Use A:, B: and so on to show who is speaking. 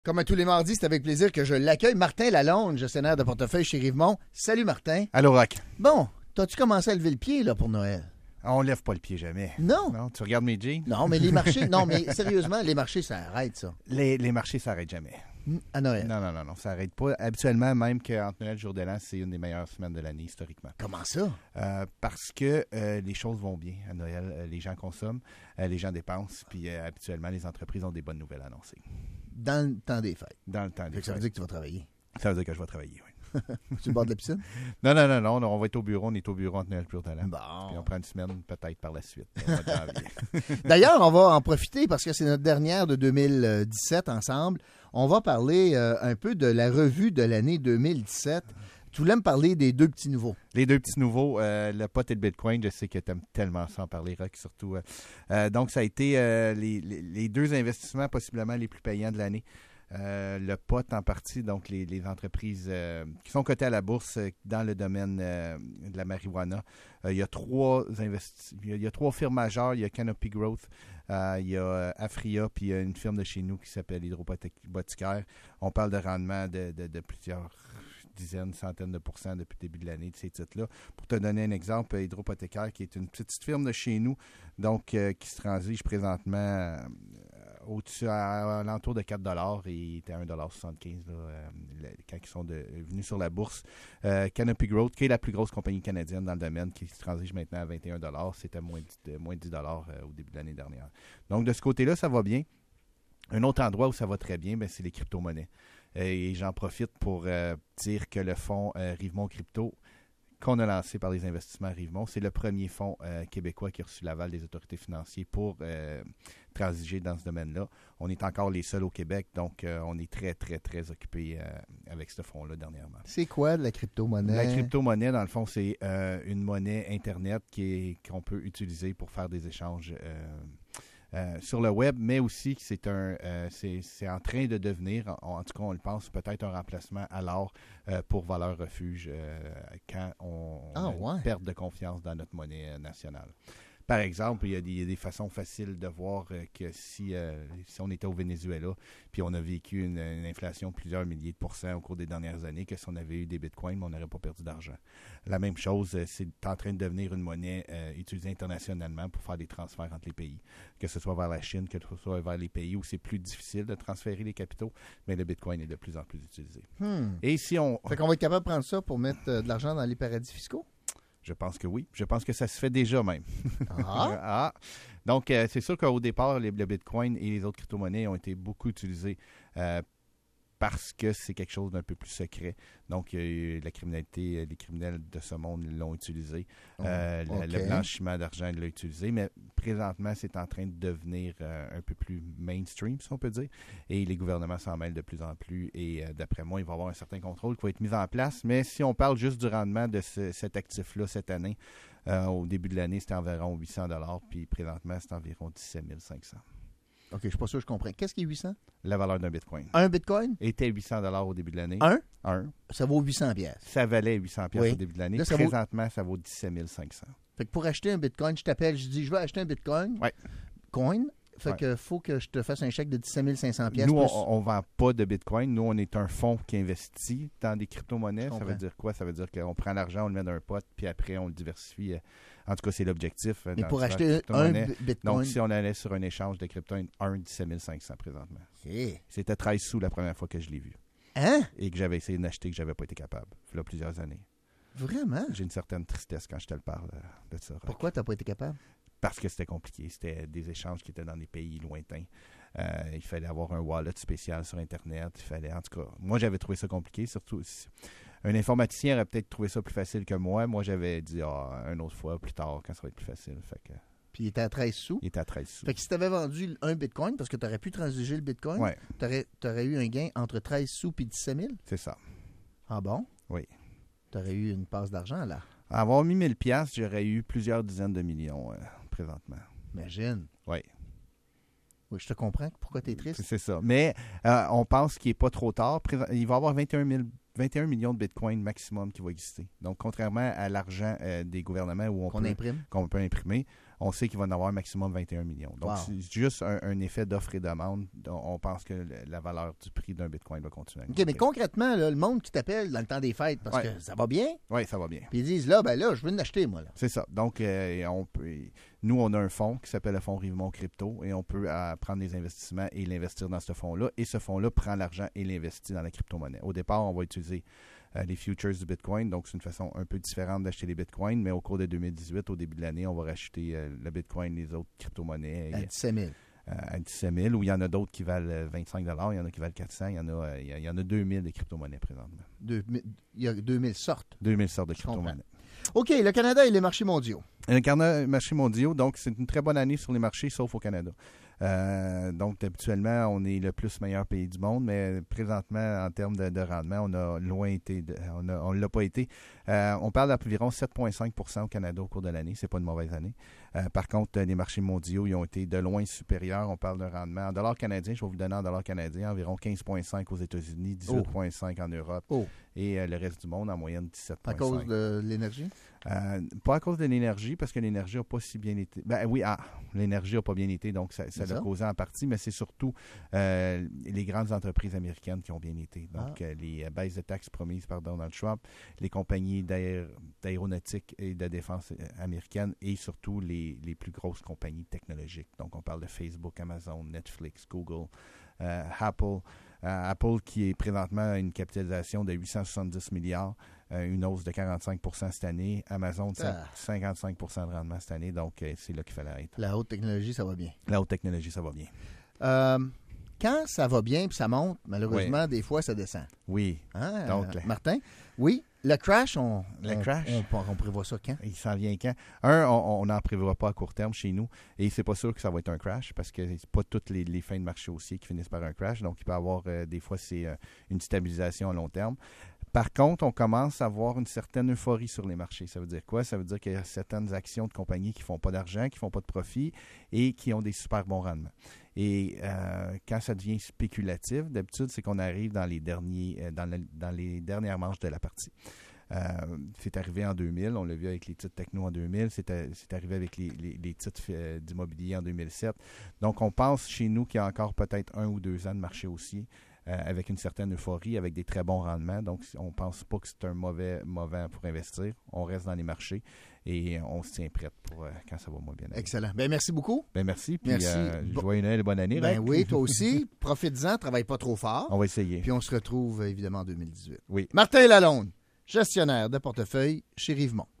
A: Comme à tous les mardis, c'est avec plaisir que je l'accueille. Martin Lalonde, gestionnaire de portefeuille chez Rivemont. Salut Martin.
B: Allô, Rock.
A: Bon, t'as-tu commencé à lever le pied là pour Noël?
B: On lève pas le pied jamais.
A: Non.
B: Non, tu regardes mes jeans?
A: Non, mais les marchés, non, mais sérieusement, les marchés, ça arrête ça.
B: Les marchés s'arrêtent jamais.
A: À Noël.
B: Non, ça n'arrête pas. Habituellement, même qu'entre Noël et Jour de l'An, c'est une des meilleures semaines de l'année, historiquement.
A: Comment ça?
B: Parce que les choses vont bien à Noël. Les gens consomment, les gens dépensent, puis habituellement, les entreprises ont des bonnes nouvelles à annoncer.
A: Dans le temps des fêtes.
B: Dans le temps des fêtes.
A: Ça veut dire que tu vas travailler.
B: Ça veut dire que je vais travailler, oui.
A: Sur le bord de la piscine?
B: Non, on va être au bureau. On est au bureau entre Noël et Jour de l'An.
A: Bon.
B: Puis on prend une semaine, peut-être par la suite.
A: D'ailleurs, on va en profiter parce que c'est notre dernière de 2017 ensemble. On va parler un peu de la revue de l'année 2017. Tu voulais me parler des deux petits nouveaux.
B: Les deux petits nouveaux, le pot et le Bitcoin. Je sais que tu aimes tellement ça en parler, Rock, surtout. Donc, ça a été les deux investissements possiblement les plus payants de l'année. Le pot en partie, donc les entreprises qui sont cotées à la bourse dans le domaine de la marijuana. Il y a trois firmes majeures. Il y a Canopy Growth, il y a Afria, puis il y a une firme de chez nous qui s'appelle Hydroboticaire. On parle de rendement de plusieurs dizaines, centaines de pourcents depuis le début de l'année de ces titres-là. Pour te donner un exemple, Hydroboticaire, qui est une petite firme de chez nous, donc qui se transige présentement au-dessus, à l'entour de 4 $, et il était à 1,75 $ quand ils sont venus sur la bourse. Canopy Growth, qui est la plus grosse compagnie canadienne dans le domaine, qui se transige maintenant à 21 $. C'était moins de 10 $ au début de l'année dernière. Donc, de ce côté-là, ça va bien. Un autre endroit où ça va très bien, c'est les crypto-monnaies. Et j'en profite pour dire que le fonds Rivemont Crypto, qu'on a lancé par les investissements à Rivemont, c'est le premier fonds québécois qui a reçu l'aval des autorités financières pour transiger dans ce domaine-là. On est encore les seuls au Québec, donc on est très, très, très occupés avec ce fonds-là dernièrement.
A: C'est quoi de la crypto-monnaie? La
B: crypto-monnaie, dans le fond, c'est une monnaie Internet qu'on peut utiliser pour faire des échanges sur le web, mais aussi c'est en train de devenir, en tout cas on le pense, peut-être un remplacement à l'or pour valeur refuge quand on a une perte de confiance dans notre monnaie nationale. Par exemple, il y a des façons faciles de voir que si on était au Venezuela, puis on a vécu une inflation de plusieurs milliers de pourcents au cours des dernières années, que si on avait eu des bitcoins, mais on n'aurait pas perdu d'argent. La même chose, c'est en train de devenir une monnaie utilisée internationalement pour faire des transferts entre les pays, que ce soit vers la Chine, que ce soit vers les pays où c'est plus difficile de transférer les capitaux, mais le bitcoin est de plus en plus utilisé. Et si
A: Fait qu'on va être capable de prendre ça pour mettre de l'argent dans les paradis fiscaux?
B: Je pense que oui. Je pense que ça se fait déjà même. Donc, c'est sûr qu'au départ, le Bitcoin et les autres crypto-monnaies ont été beaucoup utilisés parce que c'est quelque chose d'un peu plus secret. Donc, la criminalité, les criminels de ce monde l'ont utilisé. Le blanchiment d'argent l'a utilisé. Mais présentement, c'est en train de devenir un peu plus mainstream, si on peut dire. Et les gouvernements s'en mêlent de plus en plus. Et d'après moi, il va y avoir un certain contrôle qui va être mis en place. Mais si on parle juste du rendement de cet actif-là cette année, au début de l'année, c'était environ 800 $. Puis présentement, c'est environ 17 500 $.
A: OK, je ne suis pas sûr que je comprends. Qu'est-ce qui est 800?
B: La valeur d'un bitcoin.
A: Un bitcoin?
B: Était 800 $ au début de l'année.
A: Un? Ça vaut 800 $.
B: Ça valait 800 $ au début de l'année. Là, présentement, ça vaut 17 500 $.
A: Fait que pour acheter un bitcoin, je t'appelle, je dis, je veux acheter un bitcoin.
B: Oui.
A: Coin. Fait que faut que je te fasse un chèque de 17 500 $.
B: Nous, on ne vend pas de bitcoin. Nous, on est un fonds qui investit dans des crypto-monnaies. Ça veut dire quoi? Ça veut dire qu'on prend l'argent, on le met dans un pot, puis après, on le diversifie. En tout cas, c'est l'objectif.
A: Mais pour acheter un bitcoin.
B: Donc, si on allait sur un échange de crypto, 17 500 présentement.
A: Okay.
B: C'était 13 sous la première fois que je l'ai vu.
A: Hein?
B: Et que j'avais essayé d'acheter, que je n'avais pas été capable. Il y a plusieurs années.
A: Vraiment?
B: J'ai une certaine tristesse quand je te le parle de ça.
A: Pourquoi tu n'as pas été capable?
B: Parce que c'était compliqué. C'était des échanges qui étaient dans des pays lointains. Il fallait avoir un wallet spécial sur Internet. En tout cas, moi, j'avais trouvé ça compliqué. Surtout, un informaticien aurait peut-être trouvé ça plus facile que moi. Moi, j'avais dit, une autre fois, plus tard, quand ça va être plus facile.
A: Puis il était à 13 sous?
B: Il était à 13 sous.
A: Fait que si tu avais vendu un bitcoin, parce que tu aurais pu transiger le bitcoin, tu aurais eu un gain entre 13 sous et 17 000?
B: C'est ça.
A: Ah bon?
B: Oui.
A: Tu aurais eu une passe d'argent, là?
B: Avoir mis 1000 $, j'aurais eu plusieurs dizaines de millions présentement.
A: Imagine.
B: Oui.
A: Oui, je te comprends. Pourquoi tu es triste?
B: C'est ça. Mais on pense qu'il n'est pas trop tard. Il va y avoir 21 millions de bitcoins maximum qui vont exister. Donc, contrairement à l'argent des gouvernements qu'on peut imprimer, on sait qu'il va en avoir un maximum 21 millions. Donc, c'est juste un effet d'offre et demande. On pense que la valeur du prix d'un Bitcoin va continuer.
A: OK, mais concrètement, là, le monde qui t'appelle dans le temps des fêtes, parce que ça va bien.
B: Oui, ça va bien.
A: Puis ils disent, là, je veux l'acheter, moi. Là.
B: C'est ça. Donc, nous, on a un fonds qui s'appelle le fonds Rivemont Crypto et on peut prendre des investissements et l'investir dans ce fonds-là. Et ce fonds-là prend l'argent et l'investit dans la crypto-monnaie. Au départ, on va utiliser les futures du Bitcoin. Donc, c'est une façon un peu différente d'acheter les Bitcoins. Mais au cours de 2018, au début de l'année, on va racheter le Bitcoin et les autres crypto-monnaies.
A: À 17 000.
B: À 17 000, ou il y en a d'autres qui valent 25 $, il y en a qui valent 400, il y en a 2000 des crypto-monnaies présentement.
A: Il y a 2000 sortes.
B: 2000 sortes de crypto-monnaies.
A: OK, le Canada et les marchés mondiaux.
B: Le marché mondiaux, donc c'est une très bonne année sur les marchés, sauf au Canada. Donc, habituellement, on est le plus meilleur pays du monde, mais présentement, en termes de rendement, on a loin été, on ne l'a pas été. On parle d'environ 7,5 % au Canada au cours de l'année. C'est pas une mauvaise année. Par contre, les marchés mondiaux, ils ont été de loin supérieurs. On parle d'un rendement en dollars canadiens, je vais vous le donner en dollars canadiens, environ 15,5 aux États-Unis, 18,5 en Europe et le reste du monde en moyenne 17,5.
A: À cause de l'énergie?
B: Pas à cause de l'énergie, parce que l'énergie n'a pas si bien été. L'énergie n'a pas bien été, donc ça l'a causé en partie, mais c'est surtout les grandes entreprises américaines qui ont bien été. Donc, les baisses de taxes promises par Donald Trump, les compagnies d'aéronautique et de défense américaines et surtout les plus grosses compagnies technologiques. Donc, on parle de Facebook, Amazon, Netflix, Google, Apple. Apple qui est présentement à une capitalisation de 870 milliards, une hausse de 45 % cette année. Amazon, 55 % de rendement cette année. Donc, c'est là qu'il fallait être.
A: La haute technologie, ça va bien.
B: La haute technologie, ça va bien.
A: Quand ça va bien puis ça monte, malheureusement, des fois, ça descend.
B: Oui.
A: Donc, Martin, oui, le crash, on prévoit ça quand?
B: Il s'en vient quand? On n'en prévoit pas à court terme chez nous et c'est pas sûr que ça va être un crash parce que c'est pas toutes les fins de marché haussiers qui finissent par un crash. Donc, il peut y avoir, des fois, c'est une stabilisation à long terme. Par contre, on commence à avoir une certaine euphorie sur les marchés. Ça veut dire quoi? Ça veut dire qu'il y a certaines actions de compagnies qui ne font pas d'argent, qui ne font pas de profit et qui ont des super bons rendements. Et quand ça devient spéculatif, d'habitude, c'est qu'on arrive dans les dernières manches de la partie. C'est arrivé en 2000, on l'a vu avec les titres techno en 2000, c'est arrivé avec les titres d'immobilier en 2007. Donc, on pense chez nous qu'il y a encore peut-être 1 ou 2 ans de marché haussier. Avec une certaine euphorie, avec des très bons rendements. Donc, on ne pense pas que c'est un mauvais pour investir. On reste dans les marchés et on se tient prêt pour quand ça va moins bien aller.
A: Excellent. Bien, merci beaucoup.
B: Bien, merci. Puis, joyeux Noël et bonne année.
A: Ben oui, toi aussi. Profites-en, travaille pas trop fort.
B: On va essayer.
A: Puis, on se retrouve évidemment en 2018.
B: Oui.
A: Martin Lalonde, gestionnaire de portefeuille chez Rivemont.